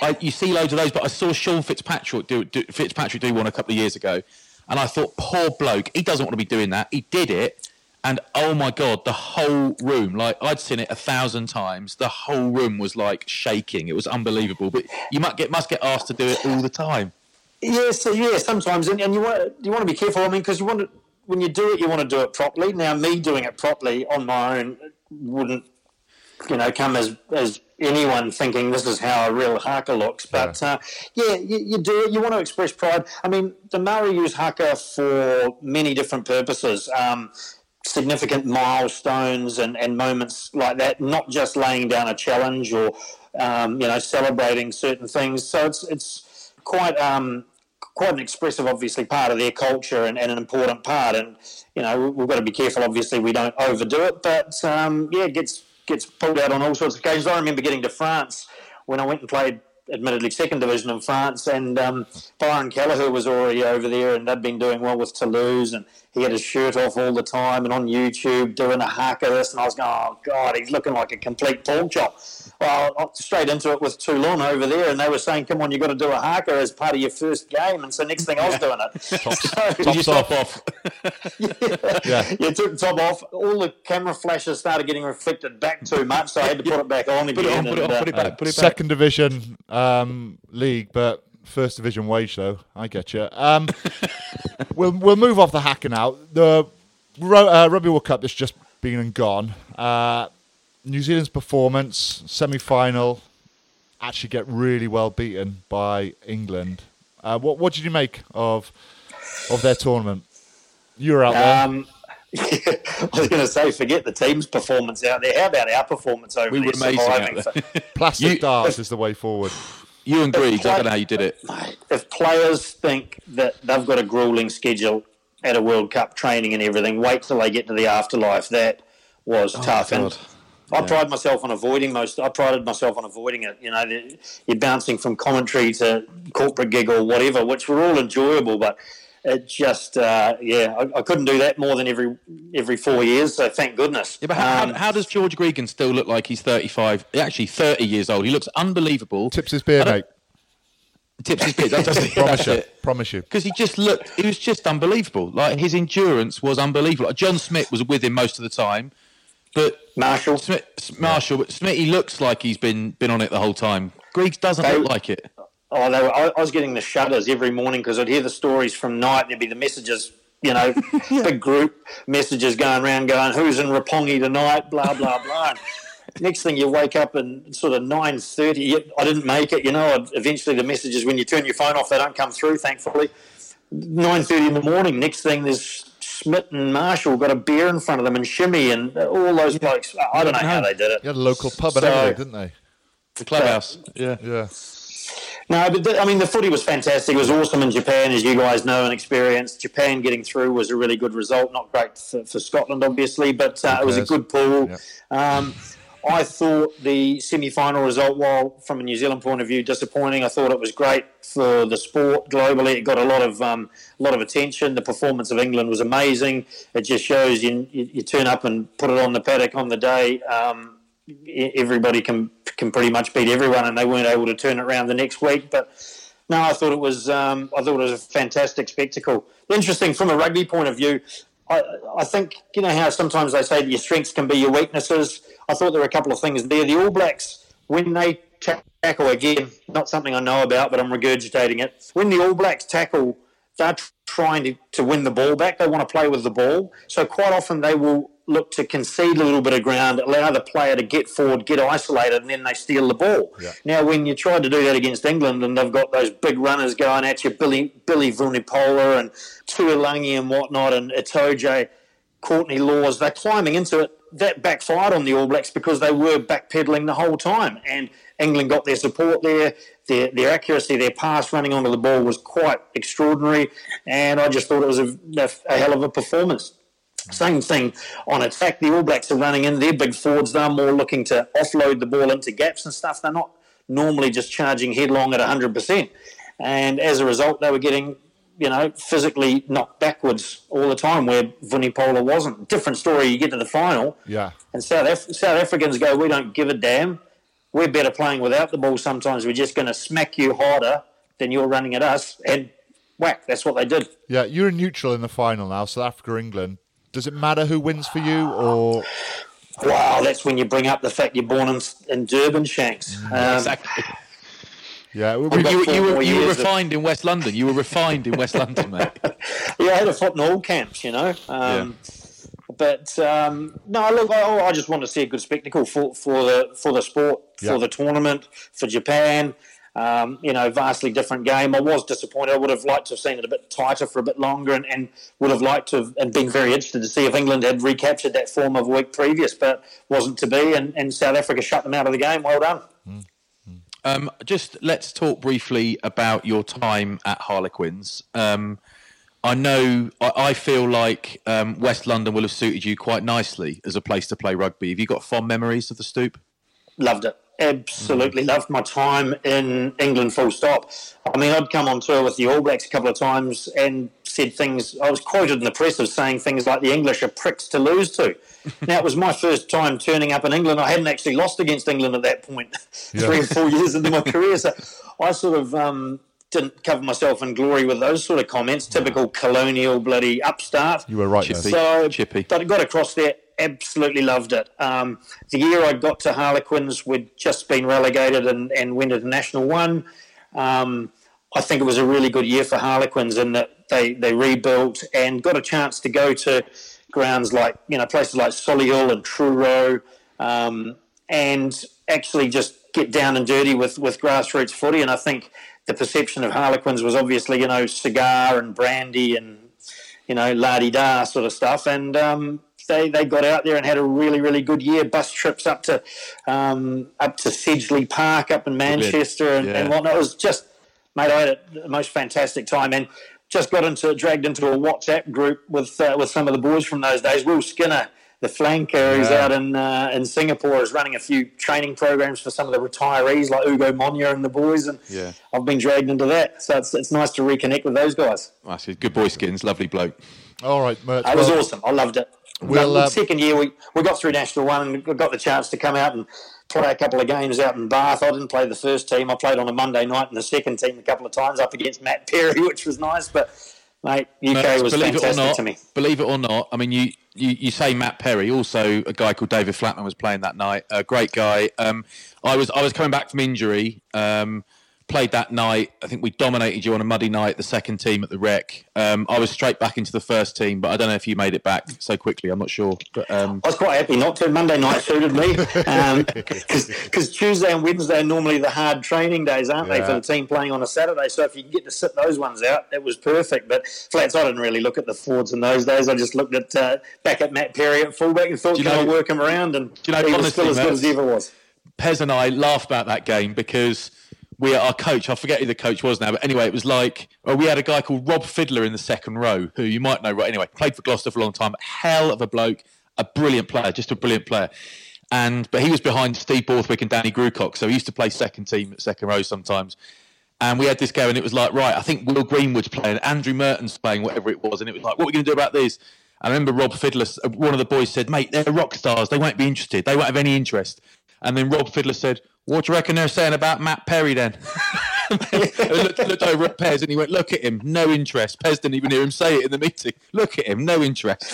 you see loads of those, but I saw Sean Fitzpatrick do one a couple of years ago, and I thought, poor bloke, he doesn't want to be doing that. He did it, and oh my God, the whole room, like I'd seen it 1,000 times, the whole room was like shaking. It was unbelievable. But you must get asked to do it all the time. Yes, sometimes, and you want to be careful. I mean, because when you do it, you want to do it properly. Now, me doing it properly on my own wouldn't, come as anyone thinking this is how a real haka looks. But you do it. You want to express pride. I mean, the Maori use haka for many different purposes. Significant milestones and moments like that. Not just laying down a challenge or celebrating certain things. So it's quite an expressive, obviously, part of their culture and an important part. And, we've got to be careful, obviously, we don't overdo it. But, it gets pulled out on all sorts of occasions. I remember getting to France when I went and played, admittedly, second division in France, and Byron Kelleher was already over there, and they'd been doing well with Toulouse, and he had his shirt off all the time and on YouTube doing a haka this, and I was going, oh, God, he's looking like a complete pork chop. Well, I straight into it with Toulon over there, and they were saying, come on, you've got to do a haka as part of your first game, and so next thing I was doing it. Took your top off. You took the top off. All the camera flashes started getting reflected back too much, so I had to put it back on again. Put it back. Second division league, but first division wage, though. I get you. We'll move off the haka now. The Rugby World Cup has just been and gone. New Zealand's performance, semi-final, actually get really well beaten by England. What did you make of their tournament? You were out there. I was going to say, forget the team's performance out there. How about our performance over there? We were amazing out there. Plastic darts is the way forward. You and Griggs, I don't know how you did it. If players think that they've got a gruelling schedule at a World Cup training and everything, wait till they get to the afterlife. That was tough. And I prided myself on avoiding it. You're bouncing from commentary to corporate gig or whatever, which were all enjoyable, but it just, I couldn't do that more than every 4 years, so thank goodness. Yeah, but how does George Gregan still look like he's 35? Actually, 30 years old. He looks unbelievable. Tips his beer, mate. Tips his beer. Promise you. Because he was just unbelievable. Like, his endurance was unbelievable. Like, John Smith was with him most of the time. But Marshall, but Smitty looks like he's been on it the whole time. Griggs doesn't look like it. I was getting the shudders every morning because I'd hear the stories from night. There'd be the messages, big group messages going around going, who's in Roppongi tonight, blah, blah, blah. Next thing you wake up and sort of 9:30, I didn't make it, eventually the messages, when you turn your phone off, they don't come through, thankfully. 9:30 in the morning, next thing there's Smith and Marshall got a beer in front of them and Shimmy and all those blokes. I don't know how they did it. You had a local pub and everything, didn't they? The clubhouse. Yeah. No, but the footy was fantastic. It was awesome in Japan, as you guys know and experienced. Japan getting through was a really good result. Not great for Scotland, obviously, but it was a good pool. Yep. I thought the semi-final result, while from a New Zealand point of view disappointing, I thought it was great for the sport globally. It got a lot of attention. The performance of England was amazing. It just shows you turn up and put it on the paddock on the day. Everybody can pretty much beat everyone, and they weren't able to turn it around the next week. But no, I thought it was a fantastic spectacle. Interesting from a rugby point of view. I think, how sometimes they say that your strengths can be your weaknesses. I thought there were a couple of things there. The All Blacks, when they tackle, again, not something I know about, but I'm regurgitating it. When the All Blacks tackle, they're trying to win the ball back. They want to play with the ball. So quite often they will look to concede a little bit of ground, allow the player to get forward, get isolated, and then they steal the ball. Yeah. Now, when you tried to do that against England and they've got those big runners going at you, Billy Vunipola and Tuilagi and whatnot, and Itoje, Courtney Laws, they're climbing into it. That backfired on the All Blacks because they were backpedaling the whole time, and England got their support there. Their accuracy, their pass running onto the ball was quite extraordinary, and I just thought it was a hell of a performance. Same thing on attack. The All Blacks are running in. They're big forwards. They're more looking to offload the ball into gaps and stuff. They're not normally just charging headlong at 100%. And as a result, they were getting, physically knocked backwards all the time, where Vunipola wasn't. Different story, you get to the final. Yeah. And South Africans go, we don't give a damn. we're better playing without the ball sometimes. We're just going to smack you harder than you're running at us. And whack, that's what they did. Yeah, you're neutral in the final now, South Africa, England. Does it matter who wins for you, or...? Wow, that's when you bring up the fact you're born in Durban, Shanks. Exactly. Yeah, you were refined in West London. You were refined in West London, mate. Yeah, I had a foot in all camps, you know. But no, look, I just want to see a good spectacle for the sport, for the tournament, for Japan. Vastly different game. I was disappointed. I would have liked to have seen it a bit tighter for a bit longer, and would have liked to have and been very interested to see if England had recaptured that form of a week previous, but wasn't to be, and South Africa shut them out of the game. Well done. Just let's talk briefly about your time at Harlequins. I feel like West London will have suited you quite nicely as a place to play rugby. Have you got fond memories of the Stoop? Loved it. Absolutely loved my time in England, full stop. I mean, I'd come on tour with the All Blacks a couple of times and said things, I was quoted in the press as saying things like the English are pricks to lose to. Now, it was my first time turning up in England. I hadn't actually lost against England at that point, 3 or 4 years into my career. So I sort of didn't cover myself in glory with those sort of comments, typical colonial bloody upstart. You were right, Chippy. But I got across there. Absolutely loved it. The year I got to Harlequins, we'd just been relegated and went into National 1. I think it was a really good year for Harlequins in that they rebuilt and got a chance to go to grounds like, places like Solihull and Truro, and actually just get down and dirty with grassroots footy. And I think the perception of Harlequins was obviously, cigar and brandy and, la-di-da sort of stuff. And they got out there and had a really, really good year. Bus trips up to Sedgley Park up in Manchester and whatnot. It was just, mate, I had the most fantastic time, and just dragged into a WhatsApp group with some of the boys from those days. Will Skinner, the flanker, who's out in Singapore, is running a few training programs for some of the retirees like Ugo Monya and the boys, and I've been dragged into that. So it's nice to reconnect with those guys. That's good boy, Skins, lovely bloke. All right, Mert. It was awesome. I loved it. The second year we got through National 1 and got the chance to come out and play a couple of games out in Bath. I didn't play the first team. I played on a Monday night in the second team a couple of times up against Matt Perry, which was nice. But, mate, UK was fantastic to me. Believe it or not, I mean, you say Matt Perry, also a guy called David Flatman was playing that night. A great guy. I was coming back from injury. Played that night. I think we dominated you on a muddy night, the second team at the Rec. I was straight back into the first team, but I don't know if you made it back so quickly. I'm not sure. But, I was quite happy not to. Monday night suited me because Tuesday and Wednesday are normally the hard training days, aren't they, for the team playing on a Saturday? So if you can get to sit those ones out, it was perfect. But Flats, I didn't really look at the forwards in those days. I just looked at back at Matt Perry at fullback and thought, can I work him around? And he was still as good as he ever was. Pez and I laughed about that game because our coach, I forget who the coach was now, but anyway, it was like, we had a guy called Rob Fiddler in the second row, who you might know, right? Anyway, played for Gloucester for a long time, hell of a bloke, a brilliant player, just a brilliant player. But he was behind Steve Borthwick and Danny Grucock, so he used to play second team at second row sometimes. And we had this go, and it was like, right, I think Will Greenwood's playing, Andrew Merton's playing, whatever it was, and it was like, what are we going to do about this? I remember Rob Fiddler, one of the boys said, mate, they're rock stars, they won't be interested, they won't have any interest. And then Rob Fiddler said, what do you reckon they're saying about Matt Perry then? looked over at Pez and he went, look at him, no interest. Pez didn't even hear him say it in the meeting. Look at him, no interest.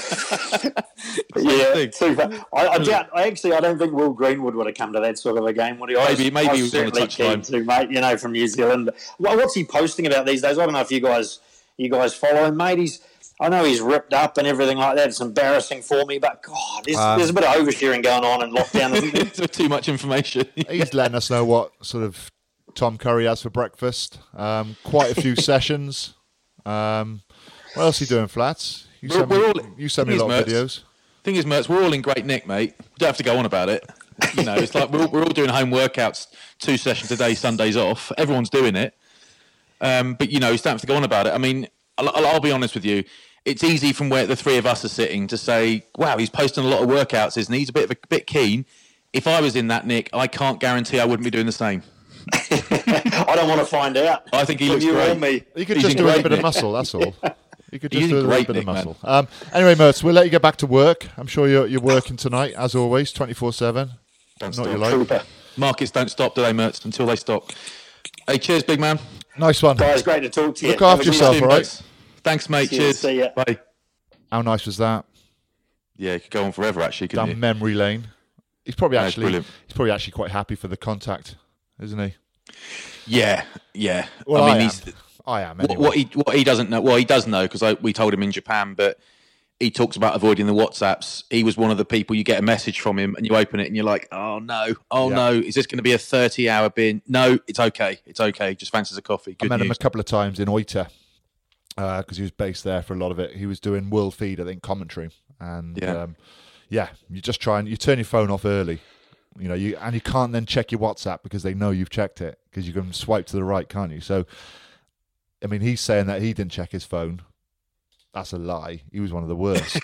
Super. I don't think Will Greenwood would have come to that sort of a game, would he? Maybe he was on the touchline too, mate, from New Zealand. What's he posting about these days? I don't know if you guys follow him, mate. I know he's ripped up and everything like that. It's embarrassing for me, but God, there's a bit of oversharing going on in lockdown, isn't there? Too much information. He's letting us know what sort of Tom Curry has for breakfast. Quite a few sessions. What else are you doing, Flats? You send me a lot of videos. Thing is, Mertz, we're all in great nick, mate. We don't have to go on about it. It's like we're all doing home workouts, 2 sessions a day, Sundays off. Everyone's doing it. But, you don't have to go on about it. I mean, I'll be honest with you. It's easy from where the three of us are sitting to say, wow, he's posting a lot of workouts, isn't he? He's a bit keen. If I was in that nick, I can't guarantee I wouldn't be doing the same. I don't want to find out. I think he looks great. You could just do a bit of muscle, that's all. You could just do a little bit of muscle. Anyway, Mertz, we'll let you get back to work. I'm sure you're working tonight, as always, 24/7. Not your life. Markets don't stop, do they, Mertz? Until they stop. Hey, cheers, big man. Nice one. Guys, great to talk to you. Look after yourself, all right? Thanks, mate. Cheers. See ya. Bye. How nice was that? Yeah, you could go on forever, actually, couldn't Down you? memory lane. He's probably brilliant. quite happy for the contact, isn't he? Yeah, yeah. Well, I mean, I am. Anyway. What he doesn't know. Well, he does know because we told him in Japan, but he talks about avoiding the WhatsApps. He was one of the people you get a message from him and you open it and you're like, oh no, is this going to be a 30-hour bin? No, it's okay. It's okay. Just fancies a coffee. Good I met news. him a couple of times in Oita because he was based there for a lot of it. He was doing World Feed, I think, commentary. And you just you turn your phone off early. You can't then check your WhatsApp because they know you've checked it because you can swipe to the right, can't you? So, I mean, he's saying that he didn't check his phone. That's a lie. He was one of the worst.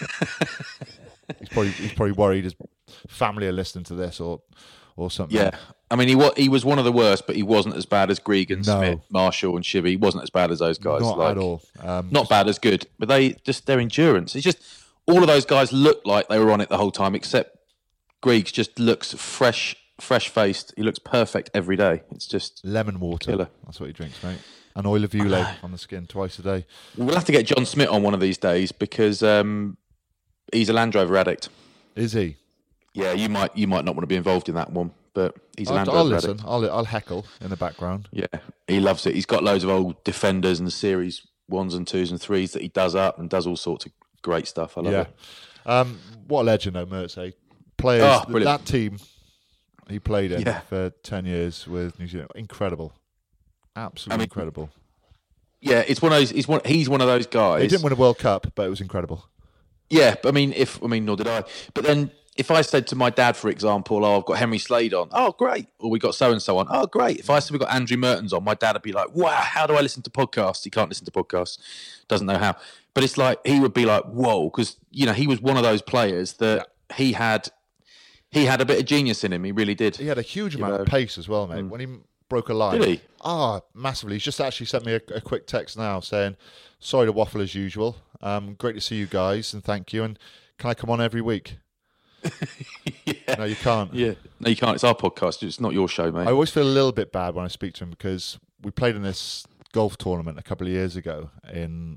he's probably worried his family are listening to this or something. Yeah, I mean, he was one of the worst, but he wasn't as bad as Gregan, Smith, Marshall, and Shibby. He wasn't as bad as those guys. Not at all. Not bad as good, but their endurance. It's just all of those guys looked like they were on it the whole time, except Griggs just looks fresh-faced. He looks perfect every day. It's just lemon water. Killer. That's what he drinks, mate. And oil of Ulay on the skin twice a day. We'll have to get John Smith on one of these days because he's a Land Rover addict. Is he? Yeah, you might not want to be involved in that one, but he's a Land Rover I'll listen. addict. I'll heckle in the background. Yeah, he loves it. He's got loads of old Defenders and Series 1s and 2s and 3s that he does up and does all sorts of great stuff. I love it. What a legend, though, Mertz, eh? Players, that team he played in for 10 years with New Zealand, incredible. Absolutely incredible. Yeah, it's one of those. He's one of those guys. He didn't win a World Cup, but it was incredible. Yeah, but nor did I. But then, if I said to my dad, for example, "Oh, I've got Henry Slade on," oh great, or we got so and so on, oh great. If I said we got Andrew Mertens on, my dad would be like, "Wow, how do I listen to podcasts?" He can't listen to podcasts, doesn't know how. But it's like he would be like, "Whoa," because he was one of those players that he had a bit of genius in him. He really did. He had a huge amount of pace as well, mate. When he broke a line. Did he? Massively. He's just actually sent me a quick text now saying, sorry to waffle as usual. Great to see you guys and thank you. And can I come on every week? No, you can't. Yeah. No, you can't. It's our podcast. It's not your show, mate. I always feel a little bit bad when I speak to him because we played in this golf tournament a couple of years ago in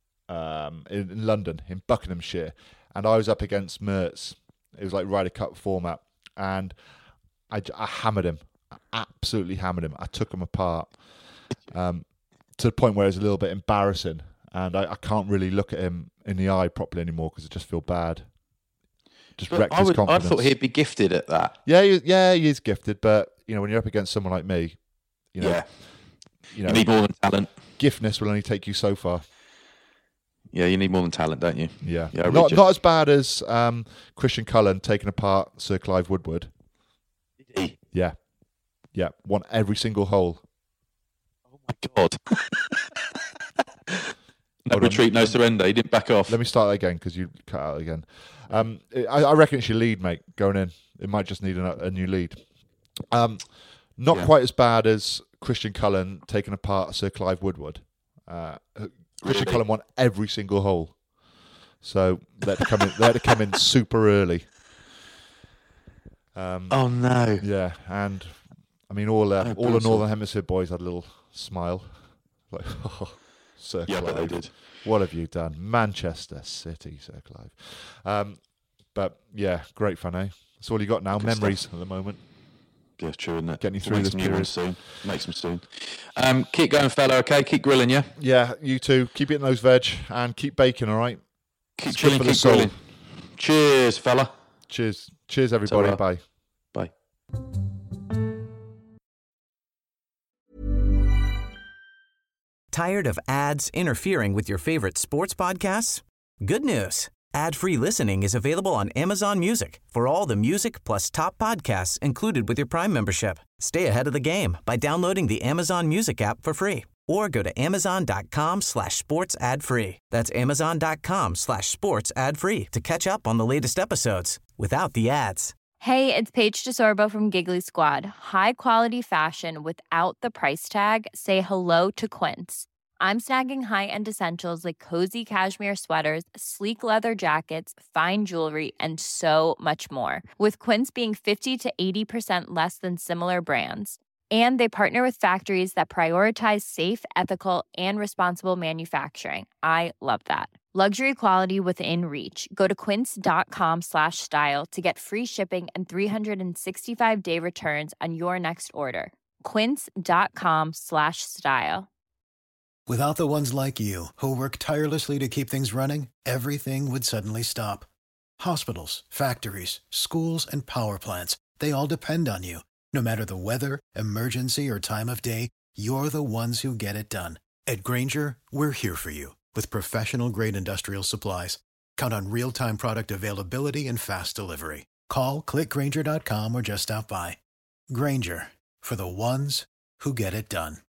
London, in Buckinghamshire. And I was up against Mertz. It was like Ryder Cup format. And I hammered him. Absolutely hammered him. I took him apart to the point where it's a little bit embarrassing, and I can't really look at him in the eye properly anymore because I just feel bad. Just wrecked his confidence. I thought he'd be gifted at that. Yeah, he is gifted, but when you're up against someone like me, you need more than talent. Giftness will only take you so far. Yeah, you need more than talent, don't you? Yeah, not as bad as Christian Cullen taking apart Sir Clive Woodward. Did he? Yeah. Yeah, won every single hole. Oh my God. No retreat, no surrender. He didn't back off. Let me start again because you cut out again. I reckon it's your lead, mate, going in. It might just need a new lead. Not quite as bad as Christian Cullen taking apart Sir Clive Woodward. Christian Cullen won every single hole. So they had to come in super early. Oh, no. Yeah, and... I mean, all the Northern Hemisphere boys had a little smile. Like, Sir Clive. Yeah, but they did. What have you done? Manchester City, Sir Clive. But, yeah, great fun, eh? That's all you got now. Good Memories stuff. At the moment. Yeah, true, isn't it? Getting you through this period. Soon. Make some soon. Keep going, fella, okay? Keep grilling, yeah? Yeah, you too. Keep eating those veg and keep baking, all right? Keep chilling, keep grilling. Cheers, fella. Cheers. Cheers, everybody. Bye. Bye. Tired of ads interfering with your favorite sports podcasts? Good news. Ad-free listening is available on Amazon Music for all the music plus top podcasts included with your Prime membership. Stay ahead of the game by downloading the Amazon Music app for free or go to amazon.com/sports ad free. That's amazon.com/sports ad free to catch up on the latest episodes without the ads. Hey, it's Paige DeSorbo from Giggly Squad. High quality fashion without the price tag. Say hello to Quince. I'm snagging high-end essentials like cozy cashmere sweaters, sleek leather jackets, fine jewelry, and so much more. With Quince being 50 to 80% less than similar brands. And they partner with factories that prioritize safe, ethical, and responsible manufacturing. I love that. Luxury quality within reach. Go to quince.com/style to get free shipping and 365-day returns on your next order. Quince.com/style. Without the ones like you, who work tirelessly to keep things running, everything would suddenly stop. Hospitals, factories, schools, and power plants, they all depend on you. No matter the weather, emergency, or time of day, you're the ones who get it done. At Grainger, we're here for you with professional-grade industrial supplies. Count on real-time product availability and fast delivery. Call, click Grainger.com, or just stop by. Grainger, for the ones who get it done.